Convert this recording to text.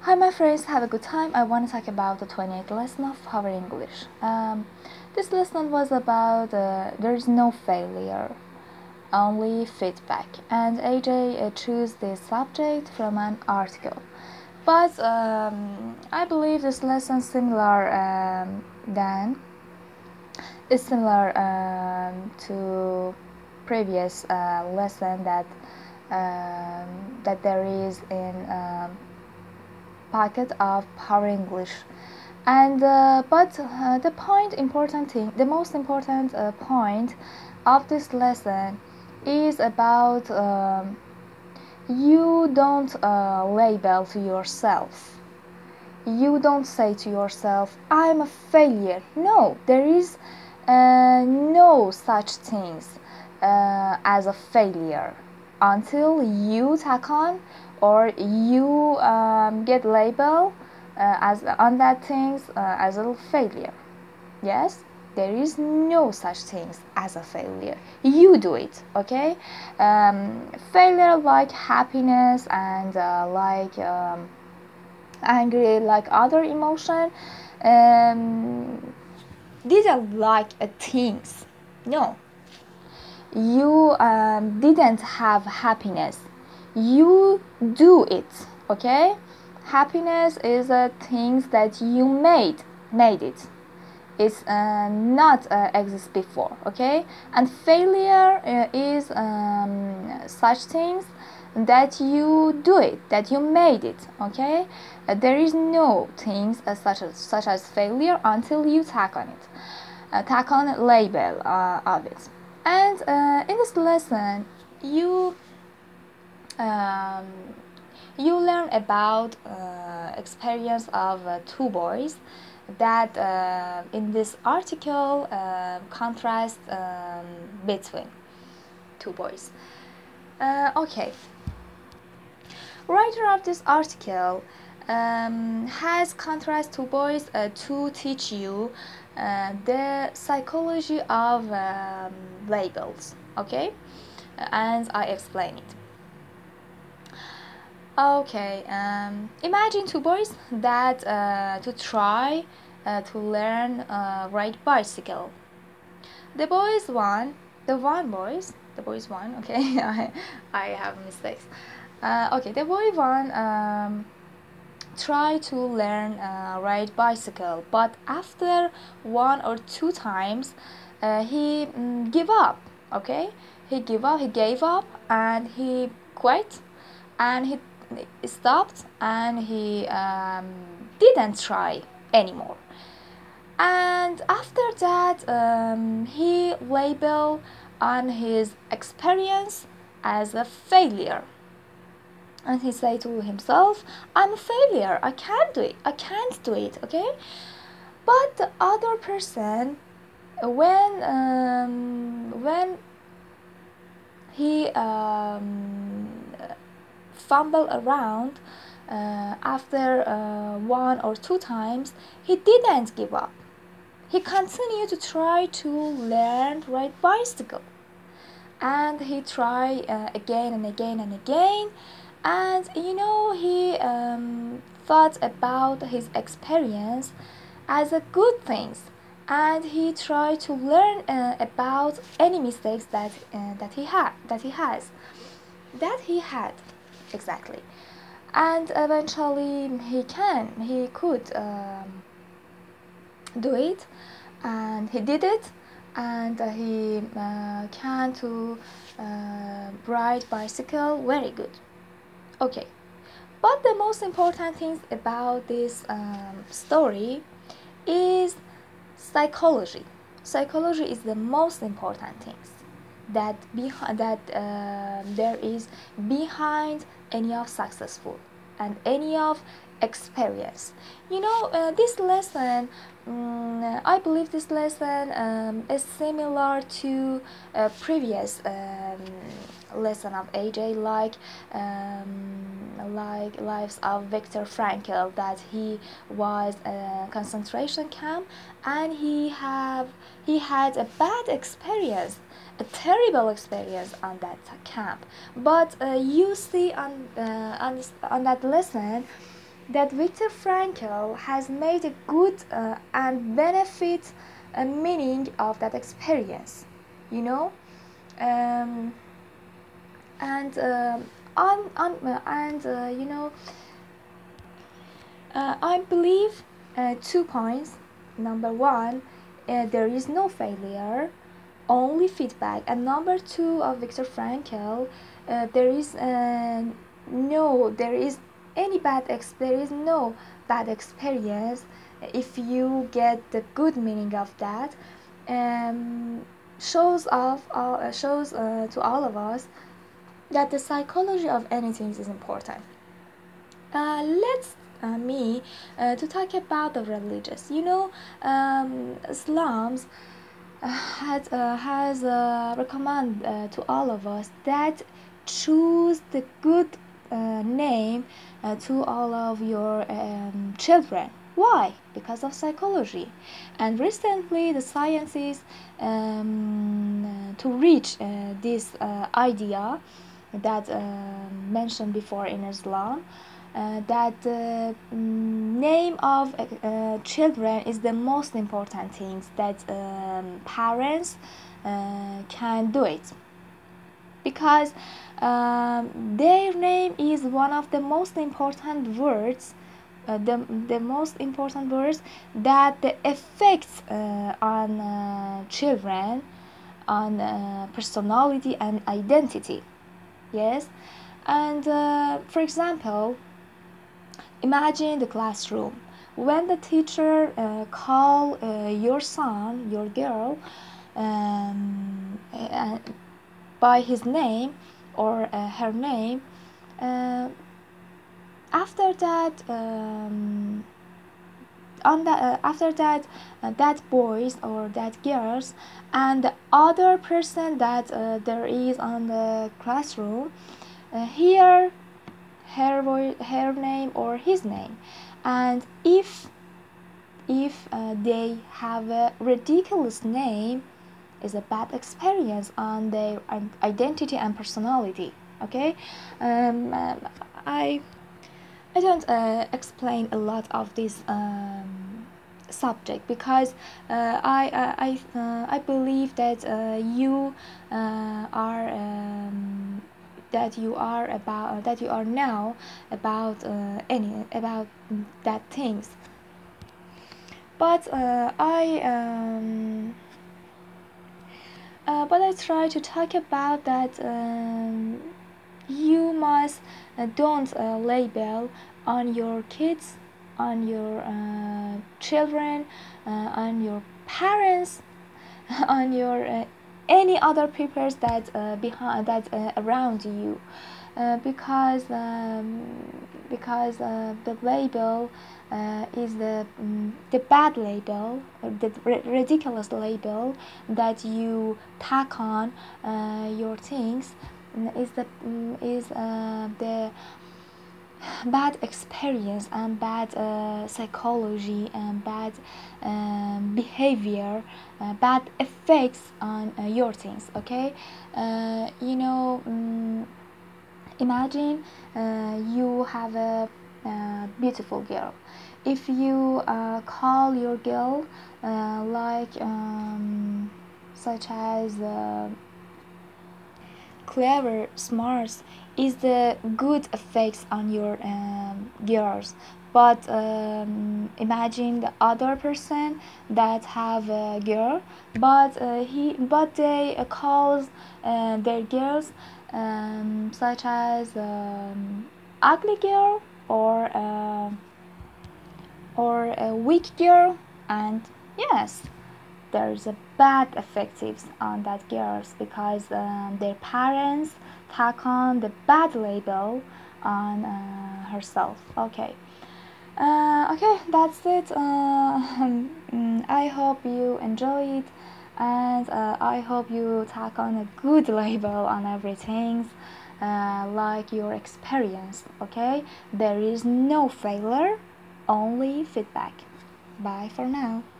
Hi, my friends, have a good time. I want to talk about the 28th lesson of our English. This lesson was about there is no failure, only feedback. And AJ chose this subject from an article. But I believe this lesson is similar to previous lesson that there is in packet of Power English. And the most important point of this lesson is about you don't label to yourself. You don't say to yourself, "I'm a failure." No, there is no such things as a failure until you tack on or you get labeled as on that things as a failure. Yes, there is no such things as a failure. You do it, okay? Failure like happiness and angry, like other emotion. These are like things. No, you didn't have happiness. You do it, okay? Happiness is things that you made it. It's not exist before, okay? And failure is such things that you do it, that you made it, okay? There is no things such as failure until you tack on it, tack on a label of it. And in this lesson, you um, you learn about experience of two boys that in this article contrast between two boys. Okay, writer of this article has contrast two boys to teach you the psychology of labels. Okay, and I explain it. Okay, imagine two boys that to try to learn ride bicycle. The boys won. The boys won. Okay, I have mistakes. Okay, the boy won. Try to learn ride bicycle, but after one or two times, he give up. Okay, he gave up, and he quit, and he stopped, and he didn't try anymore. And after that, he labeled on his experience as a failure. And he said to himself, "I'm a failure. I can't do it. I can't do it." Okay. But the other person, when he fumble around after one or two times, he didn't give up. He continued to try to learn to ride bicycle, and he tried again and again and again. And he thought about his experience as a good things, and he tried to learn about any mistakes that he had exactly. And eventually he could do it, and he did it, and he can to ride bicycle very good. Okay, but the most important things about this story is psychology. Psychology is the most important things that there is behind any of successful and any of experience. This lesson, I believe this lesson is similar to a previous lesson of AJ, like lives of Viktor Frankl, that he was a concentration camp, and he had a bad experience, a terrible experience on that camp. But you see on that lesson that Viktor Frankl has made a good and benefit meaning of that experience, you know, um, and and you know, I believe 2 points. Number one, there is no failure, only feedback. And number two of Viktor Frankl, there is no, there is no bad experience if you get the good meaning of that. Um, shows to all of us that the psychology of anything is important. Let's me to talk about the religious. Islam has recommend to all of us that choose the good name to all of your children. Why? Because of psychology. And recently the sciences to reach this idea that mentioned before in Islam, that name of children is the most important things that parents can do it, because their name is one of the most important words, the most important words that the effects on children, on personality and identity. Yes. And for example, imagine the classroom. When the teacher call your son, your girl, by his name or her name, uh, after that, after that, that boys or that girls and the other person that there is on the classroom hear her name or his name, and if they have a ridiculous name, is a bad experience on their identity and personality. Okay. um, um, I I don't explain a lot of this subject, because I believe that you are that you are about that you are now about any about that things. But I try to talk about that you must don't label on your kids, on your children, on your parents, on your any other people that behind that around you, because the label is the bad label, the ridiculous label that you tack on your things, is the bad experience and bad psychology and bad behavior, bad effects on your things. Okay. Imagine you have a beautiful girl. If you call your girl like such as clever, smart, is the good effects on your girls. But imagine the other person that have a girl, but they calls their girls such as ugly girl or a weak girl, and yes, there's a bad effects on that girls, because their parents tack on the bad label on herself. Okay. Okay, that's it. I hope you enjoy it, and I hope you tack on a good label on everything, like your experience. Okay, there is no failure, only feedback. Bye for now.